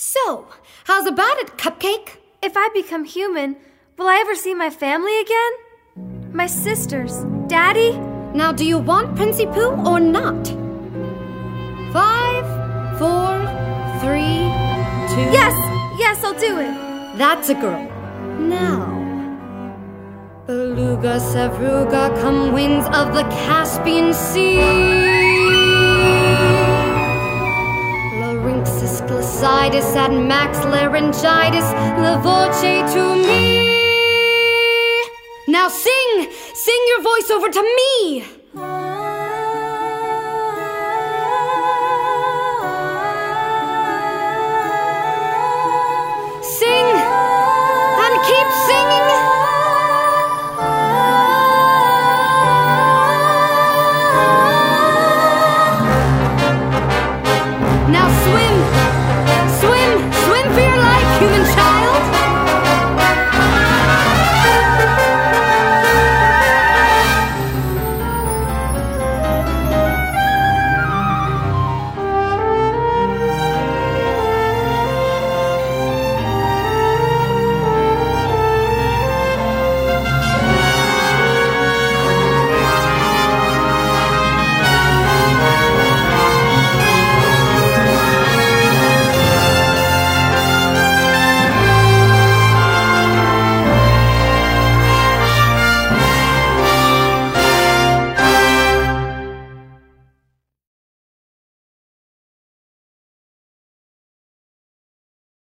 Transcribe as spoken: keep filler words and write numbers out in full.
So, how's about it, Cupcake? If I become human, will I ever see my family again? My sisters, Daddy? Now, do you want Princey Pooh or not? Five, four, three, two... Yes! Yes, I'll do it! That's a girl. Now... Beluga, Sevruga, come winds of the Caspian Sea. Larynxis, Glacitis, and Max Laryngitis, the voce to me. Now sing! Sing your voice over to me!